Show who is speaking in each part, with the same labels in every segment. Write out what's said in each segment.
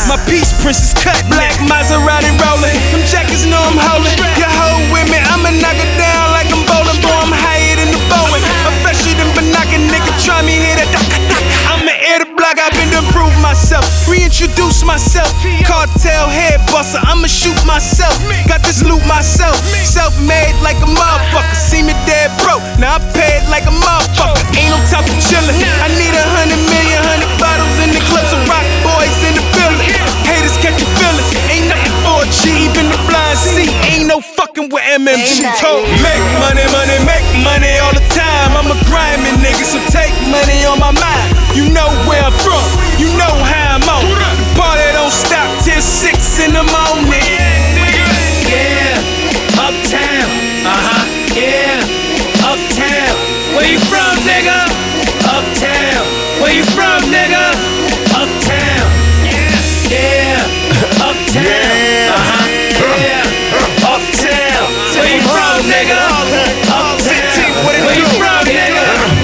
Speaker 1: My peace princess cut, black Maserati rolling. Them jackets know I'm holding. Your hoe with me, I'ma knock it down like I'm bowling. Boy, I'm higher than the Boeing. I'm fresher than Banaka, nigga. Try me here to I'ma air the block, I've been to improve myself. Reintroduce myself. Cartel head buster, I'ma shoot myself. Got this loot myself. Self-made like a motherfucker. See me dead broke, now I paid like a motherfucker. Ain't no time for chillin'. I need 100 million, 100 bottles in the clips of rock boys in the building. Haters catch your feelings. Ain't nothing for a G, even the blind see. Ain't no fucking with MMG. Told make money, money, make money all the time. I'm a grimy nigga, so take money on my mind. You know where I'm from, you know how I'm on. The party don't stop till 6 in the morning.
Speaker 2: Yeah, uptown, yeah, uptown. Where you from, nigga? Uptown. Where you from, nigga? Uptown. Yeah, uptown. Yeah, uptown. Where you from, nigga? Uptown. Where you from, nigga?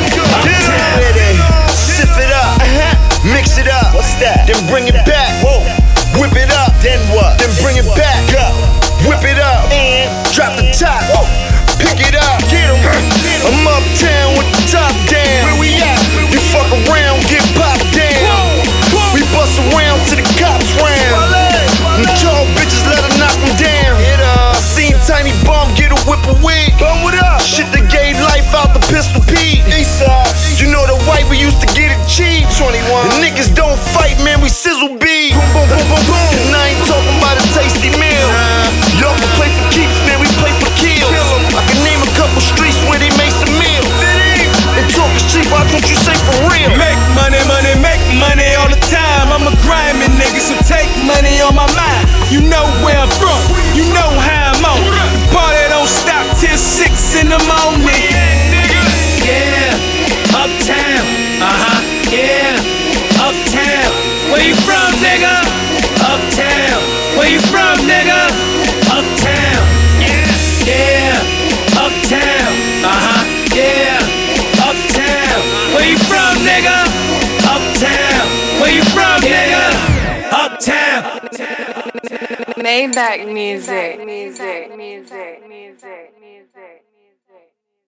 Speaker 3: Uptown. Sip it up, mix it up. What's that? Then bring it back. Whip it up. Then what? Then bring it back. Whip it up and drop the top. Pick it up. I'm uptown with the top down. Where we at? You fuck around, get popped down. We bust around to the cops round. And tall bitches let her knock them down. I seen Tiny Bum get a whip of wig. Shit that gave life out the Pistol Pete. You know the white we used to get it cheap. 21. The niggas don't fight, man, we sizzle beat. Boom, boom, boom, boom, boom. And I ain't talking about a tasty meal. Y'all can play for keeps, man, we play for kills. I can name a couple streets where they made some meals. And talk is cheap, why don't you say for real?
Speaker 1: Make money, money, make money all the time. I'm a grimy nigga, so take money on my mind. You know where I'm from, you know how I'm on. The party don't stop till 6 in the morning.
Speaker 2: Yeah, uptown, yeah, uptown. Where you from, nigga? Uptown. Where you from, nigga? Uptown. Yeah, uptown, yeah, uptown. Where you from, nigga? Uptown. Where you from, nigga? Uptown.
Speaker 4: Maybach music.